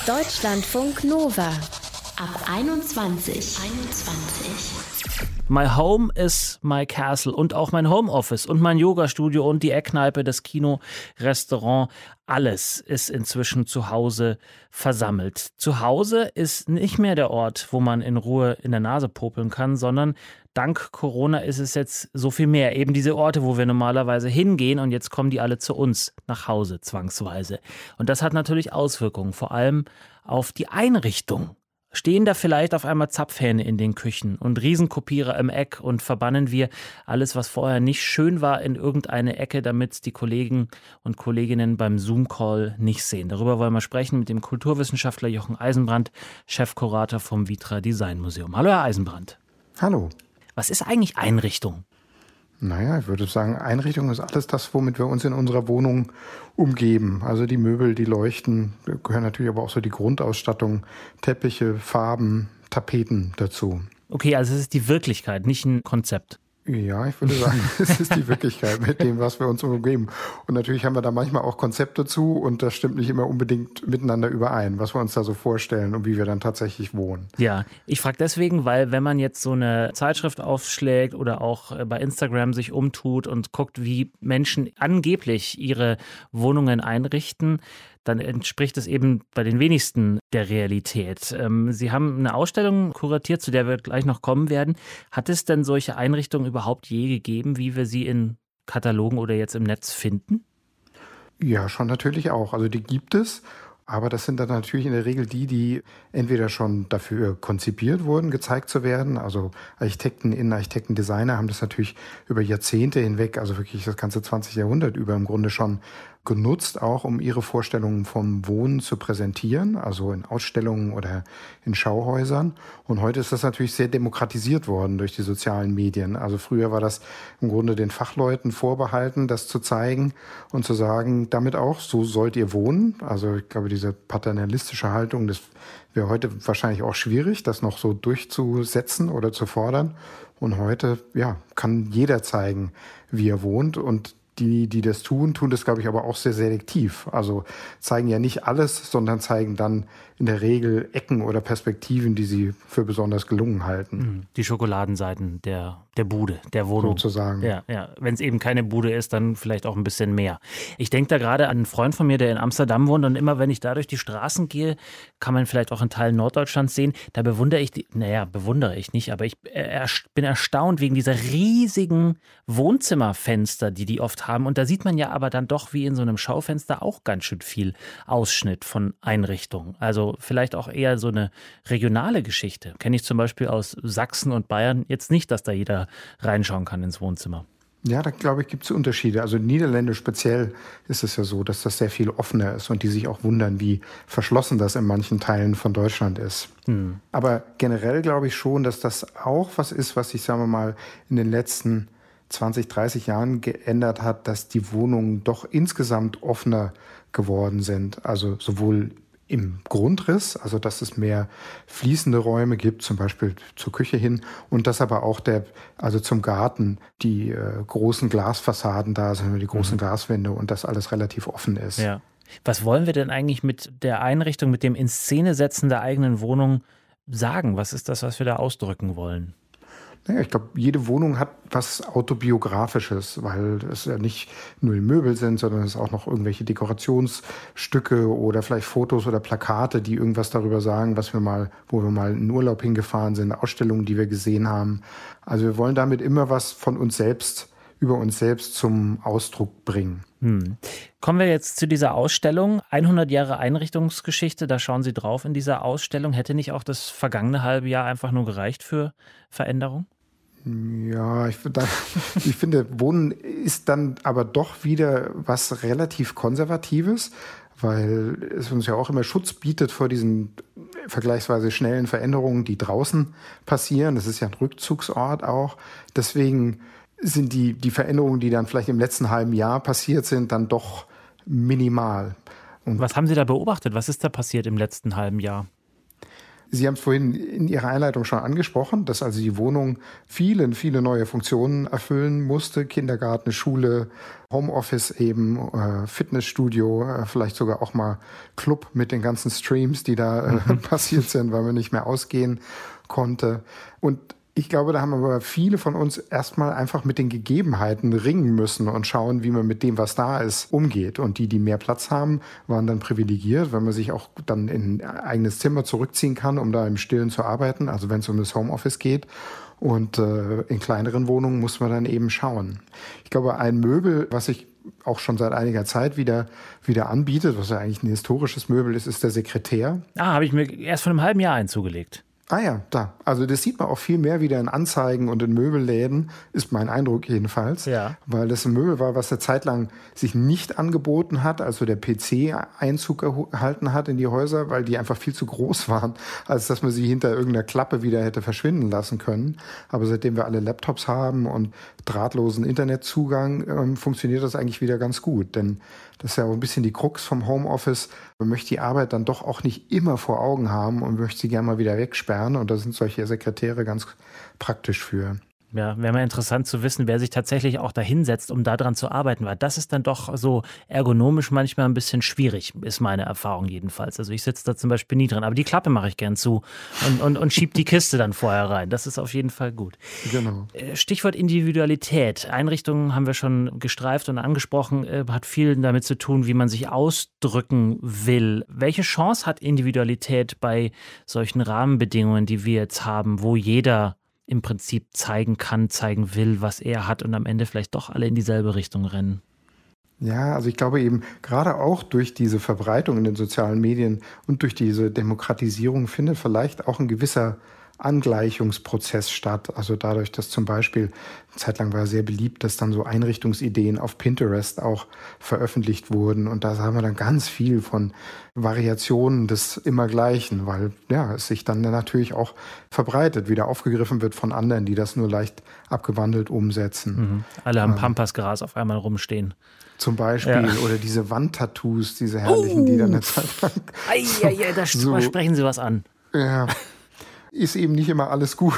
Deutschlandfunk Nova ab 21. My home is my castle und auch mein Homeoffice und mein Yogastudio und die Eckkneipe, das Kino, Restaurant, alles ist inzwischen zu Hause versammelt. Zu Hause ist nicht mehr der Ort, wo man in Ruhe in der Nase popeln kann, sondern dank Corona ist es jetzt so viel mehr. Eben diese Orte, wo wir normalerweise hingehen und jetzt kommen die alle zu uns nach Hause zwangsweise. Und das hat natürlich Auswirkungen, vor allem auf die Einrichtung. Stehen da vielleicht auf einmal Zapfhähne in den Küchen und Riesenkopierer im Eck und verbannen wir alles, was vorher nicht schön war, in irgendeine Ecke, damit die Kollegen und Kolleginnen beim Zoom-Call nicht sehen. Darüber wollen wir sprechen mit dem Kulturwissenschaftler Jochen Eisenbrand, Chefkurator vom Vitra Design Museum. Hallo Herr Eisenbrand. Hallo. Was ist eigentlich Einrichtung? Naja, ich würde sagen, Einrichtung ist alles das, womit wir uns in unserer Wohnung umgeben. Also die Möbel, die Leuchten, gehören natürlich aber auch so die Grundausstattung, Teppiche, Farben, Tapeten dazu. Okay, also es ist die Wirklichkeit, nicht ein Konzept. Ja, ich würde sagen, es ist die Wirklichkeit mit dem, was wir uns umgeben. Und natürlich haben wir da manchmal auch Konzepte zu und das stimmt nicht immer unbedingt miteinander überein, was wir uns da so vorstellen und wie wir dann tatsächlich wohnen. Ja, ich frage deswegen, weil wenn man jetzt so eine Zeitschrift aufschlägt oder auch bei Instagram sich umtut und guckt, wie Menschen angeblich ihre Wohnungen einrichten, dann entspricht es eben bei den wenigsten der Realität. Sie haben eine Ausstellung kuratiert, zu der wir gleich noch kommen werden. Hat es denn solche Einrichtungen überhaupt je gegeben, wie wir sie in Katalogen oder jetzt im Netz finden? Ja, schon natürlich auch. Also die gibt es. Aber das sind dann natürlich in der Regel die entweder schon dafür konzipiert wurden, gezeigt zu werden. Also Architekten, Innenarchitekten, Designer haben das natürlich über Jahrzehnte hinweg, also wirklich das ganze 20. Jahrhundert über im Grunde schon genutzt, auch um ihre Vorstellungen vom Wohnen zu präsentieren, also in Ausstellungen oder in Schauhäusern. Und heute ist das natürlich sehr demokratisiert worden durch die sozialen Medien. Also früher war das im Grunde den Fachleuten vorbehalten, das zu zeigen und zu sagen, damit auch, so sollt ihr wohnen. Also ich glaube, diese paternalistische Haltung, das wäre heute wahrscheinlich auch schwierig, das noch so durchzusetzen oder zu fordern. Und heute, ja, kann jeder zeigen, wie er wohnt. Und die das tun das, glaube ich, aber auch sehr selektiv. Also zeigen ja nicht alles, sondern zeigen dann in der Regel Ecken oder Perspektiven, die sie für besonders gelungen halten. Die Schokoladenseiten der Bude, der Wohnung. Sozusagen. Ja. Wenn es eben keine Bude ist, dann vielleicht auch ein bisschen mehr. Ich denke da gerade an einen Freund von mir, der in Amsterdam wohnt und immer, wenn ich da durch die Straßen gehe, kann man vielleicht auch in Teilen Norddeutschlands sehen, da bewundere ich nicht, aber ich bin erstaunt wegen dieser riesigen Wohnzimmerfenster, die oft haben. Und da sieht man ja aber dann doch wie in so einem Schaufenster auch ganz schön viel Ausschnitt von Einrichtungen. Also vielleicht auch eher so eine regionale Geschichte. Kenne ich zum Beispiel aus Sachsen und Bayern jetzt nicht, dass da jeder reinschauen kann ins Wohnzimmer. Ja, da glaube ich, gibt es Unterschiede. Also Niederländisch speziell ist es ja so, dass das sehr viel offener ist und die sich auch wundern, wie verschlossen das in manchen Teilen von Deutschland ist. Aber generell glaube ich schon, dass das auch was ist, was sich, sagen wir mal, in den letzten 20, 30 Jahren geändert hat, dass die Wohnungen doch insgesamt offener geworden sind. Also sowohl im Grundriss, also dass es mehr fließende Räume gibt, zum Beispiel zur Küche hin, und dass aber auch also zum Garten die großen Glasfassaden da sind, die großen Glaswände und das alles relativ offen ist. Ja. Was wollen wir denn eigentlich mit der Einrichtung, mit dem Inszenesetzen der eigenen Wohnung sagen? Was ist das, was wir da ausdrücken wollen? Naja, ich glaube, jede Wohnung hat was Autobiografisches, weil es ja nicht nur die Möbel sind, sondern es auch noch irgendwelche Dekorationsstücke oder vielleicht Fotos oder Plakate, die irgendwas darüber sagen, wo wir mal in Urlaub hingefahren sind, Ausstellungen, die wir gesehen haben. Also wir wollen damit immer was von uns selbst, über uns selbst zum Ausdruck bringen. Kommen wir jetzt zu dieser Ausstellung. 100 Jahre Einrichtungsgeschichte, da schauen Sie drauf in dieser Ausstellung. Hätte nicht auch das vergangene halbe Jahr einfach nur gereicht für Veränderung? Ja, ich finde, Wohnen ist dann aber doch wieder was relativ Konservatives, weil es uns ja auch immer Schutz bietet vor diesen vergleichsweise schnellen Veränderungen, die draußen passieren. Das ist ja ein Rückzugsort auch. Deswegen sind die Veränderungen, die dann vielleicht im letzten halben Jahr passiert sind, dann doch minimal. Und was haben Sie da beobachtet? Was ist da passiert im letzten halben Jahr? Sie haben es vorhin in Ihrer Einleitung schon angesprochen, dass also die Wohnung viele neue Funktionen erfüllen musste. Kindergarten, Schule, Homeoffice eben, Fitnessstudio, vielleicht sogar auch mal Club mit den ganzen Streams, die da passiert sind, weil man nicht mehr ausgehen konnte. Und ich glaube, da haben aber viele von uns erstmal einfach mit den Gegebenheiten ringen müssen und schauen, wie man mit dem, was da ist, umgeht. Und die mehr Platz haben, waren dann privilegiert, weil man sich auch dann in ein eigenes Zimmer zurückziehen kann, um da im Stillen zu arbeiten, also wenn es um das Homeoffice geht. Und in kleineren Wohnungen muss man dann eben schauen. Ich glaube, ein Möbel, was sich auch schon seit einiger Zeit wieder anbietet, was ja eigentlich ein historisches Möbel ist, ist der Sekretär. Habe ich mir erst vor einem halben Jahr zugelegt. Ah ja, da. Also das sieht man auch viel mehr wieder in Anzeigen und in Möbelläden, ist mein Eindruck jedenfalls. Ja. Weil das ein Möbel war, was eine Zeit lang sich nicht angeboten hat, also der PC Einzug erhalten hat in die Häuser, weil die einfach viel zu groß waren, als dass man sie hinter irgendeiner Klappe wieder hätte verschwinden lassen können. Aber seitdem wir alle Laptops haben und drahtlosen Internetzugang, funktioniert das eigentlich wieder ganz gut. Denn das ist ja auch ein bisschen die Krux vom Homeoffice. Man möchte die Arbeit dann doch auch nicht immer vor Augen haben und möchte sie gerne mal wieder wegsperren. Und da sind solche Sekretäre ganz praktisch für. Ja, wäre mal interessant zu wissen, wer sich tatsächlich auch da hinsetzt, um daran zu arbeiten, weil das ist dann doch so ergonomisch manchmal ein bisschen schwierig, ist meine Erfahrung jedenfalls. Also ich sitze da zum Beispiel nie dran, aber die Klappe mache ich gern zu und schiebe die Kiste dann vorher rein. Das ist auf jeden Fall gut. Genau. Stichwort Individualität. Einrichtungen haben wir schon gestreift und angesprochen, hat viel damit zu tun, wie man sich ausdrücken will. Welche Chance hat Individualität bei solchen Rahmenbedingungen, die wir jetzt haben, wo jeder im Prinzip zeigen kann, zeigen will, was er hat und am Ende vielleicht doch alle in dieselbe Richtung rennen? Ja, also ich glaube eben, gerade auch durch diese Verbreitung in den sozialen Medien und durch diese Demokratisierung findet vielleicht auch ein gewisser Angleichungsprozess statt. Also dadurch, dass zum Beispiel, eine Zeit lang war sehr beliebt, dass dann so Einrichtungsideen auf Pinterest auch veröffentlicht wurden. Und da haben wir dann ganz viel von Variationen des Immergleichen, weil ja, es sich dann natürlich auch verbreitet, wieder aufgegriffen wird von anderen, die das nur leicht abgewandelt umsetzen. Mhm. Alle haben Pampasgras auf einmal rumstehen. Zum Beispiel, oder diese Wandtattoos, diese herrlichen, die dann eine Zeit lang... Da sprechen Sie was an. Ja, ist eben nicht immer alles gut.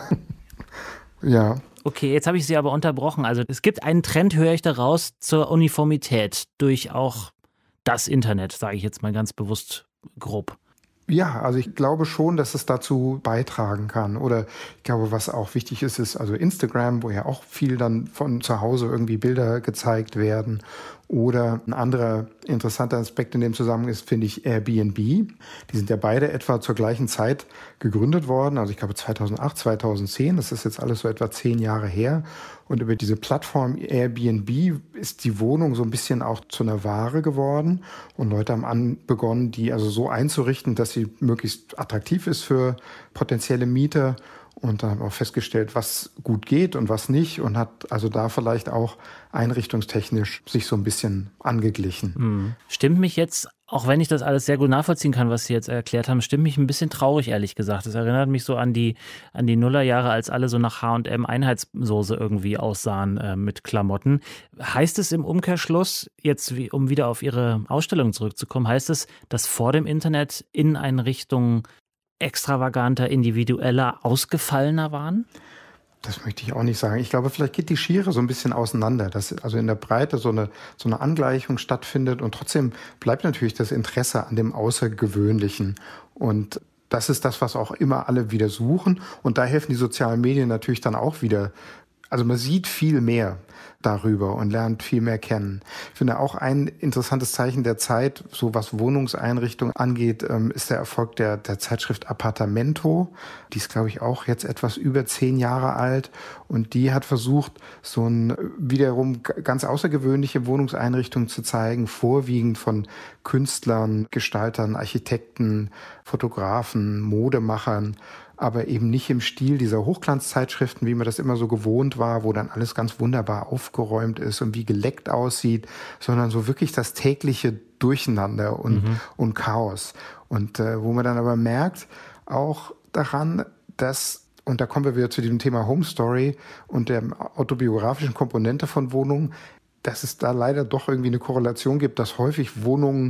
Ja. Okay, jetzt habe ich Sie aber unterbrochen. Also es gibt einen Trend, höre ich daraus, zur Uniformität durch auch das Internet, sage ich jetzt mal ganz bewusst grob. Ja, also ich glaube schon, dass es dazu beitragen kann. Oder ich glaube, was auch wichtig ist, ist also Instagram, wo ja auch viel dann von zu Hause irgendwie Bilder gezeigt werden. Oder ein anderer interessanter Aspekt in dem Zusammenhang ist, finde ich, Airbnb. Die sind ja beide etwa zur gleichen Zeit gegründet worden. Also ich glaube 2008, 2010. Das ist jetzt alles so etwa 10 Jahre her. Und über diese Plattform Airbnb ist die Wohnung so ein bisschen auch zu einer Ware geworden. Und Leute haben begonnen, die also so einzurichten, dass sie möglichst attraktiv ist für potenzielle Mieter. Und dann haben wir auch festgestellt, was gut geht und was nicht. Und hat also da vielleicht auch einrichtungstechnisch sich so ein bisschen angeglichen. Stimmt mich jetzt, auch wenn ich das alles sehr gut nachvollziehen kann, was Sie jetzt erklärt haben, stimmt mich ein bisschen traurig, ehrlich gesagt. Das erinnert mich so an die Nullerjahre, als alle so nach H&M Einheitssoße irgendwie aussahen mit Klamotten. Heißt es im Umkehrschluss, jetzt um wieder auf Ihre Ausstellung zurückzukommen, heißt es, dass vor dem Internet Inneneinrichtungen extravaganter, individueller, ausgefallener waren? Das möchte ich auch nicht sagen. Ich glaube, vielleicht geht die Schere so ein bisschen auseinander, dass also in der Breite so eine Angleichung stattfindet und trotzdem bleibt natürlich das Interesse an dem Außergewöhnlichen. Und das ist das, was auch immer alle wieder suchen. Und da helfen die sozialen Medien natürlich dann auch wieder. Also man sieht viel mehr darüber und lernt viel mehr kennen. Ich finde auch ein interessantes Zeichen der Zeit, so was Wohnungseinrichtung angeht, ist der Erfolg der Zeitschrift Appartamento. Die ist, glaube ich, auch jetzt etwas über 10 Jahre alt und die hat versucht, so ein wiederum ganz außergewöhnliche Wohnungseinrichtungen zu zeigen, vorwiegend von Künstlern, Gestaltern, Architekten, Fotografen, Modemachern, aber eben nicht im Stil dieser Hochglanzzeitschriften, wie man das immer so gewohnt war, wo dann alles ganz wunderbar aufgeräumt ist und wie geleckt aussieht, sondern so wirklich das tägliche Durcheinander und Chaos. Und wo man dann aber merkt, auch daran, dass, und da kommen wir wieder zu diesem Thema Home Story und der autobiografischen Komponente von Wohnungen, dass es da leider doch irgendwie eine Korrelation gibt, dass häufig Wohnungen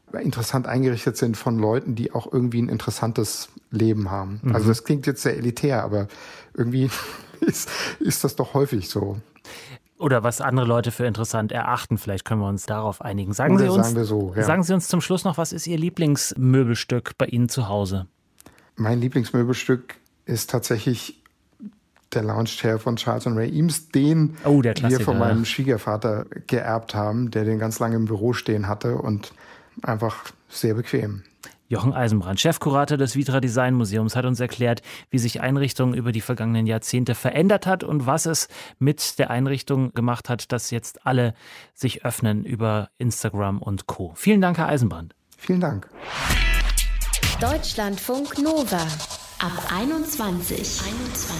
interessant eingerichtet sind von Leuten, die auch irgendwie ein interessantes Leben haben. Also das klingt jetzt sehr elitär, aber irgendwie ist das doch häufig so. Oder was andere Leute für interessant erachten. Vielleicht können wir uns darauf einigen. Sagen Sie uns zum Schluss noch, was ist Ihr Lieblingsmöbelstück bei Ihnen zu Hause? Mein Lieblingsmöbelstück ist tatsächlich der Lounge-Chair von Charles und Ray Eames, den wir von meinem Schwiegervater geerbt haben, der den ganz lange im Büro stehen hatte und einfach sehr bequem. Jochen Eisenbrand, Chefkurator des Vitra Design Museums, hat uns erklärt, wie sich Einrichtung über die vergangenen Jahrzehnte verändert hat und was es mit der Einrichtung gemacht hat, dass jetzt alle sich öffnen über Instagram und Co. Vielen Dank, Herr Eisenbrand. Vielen Dank. Deutschlandfunk Nova ab 21.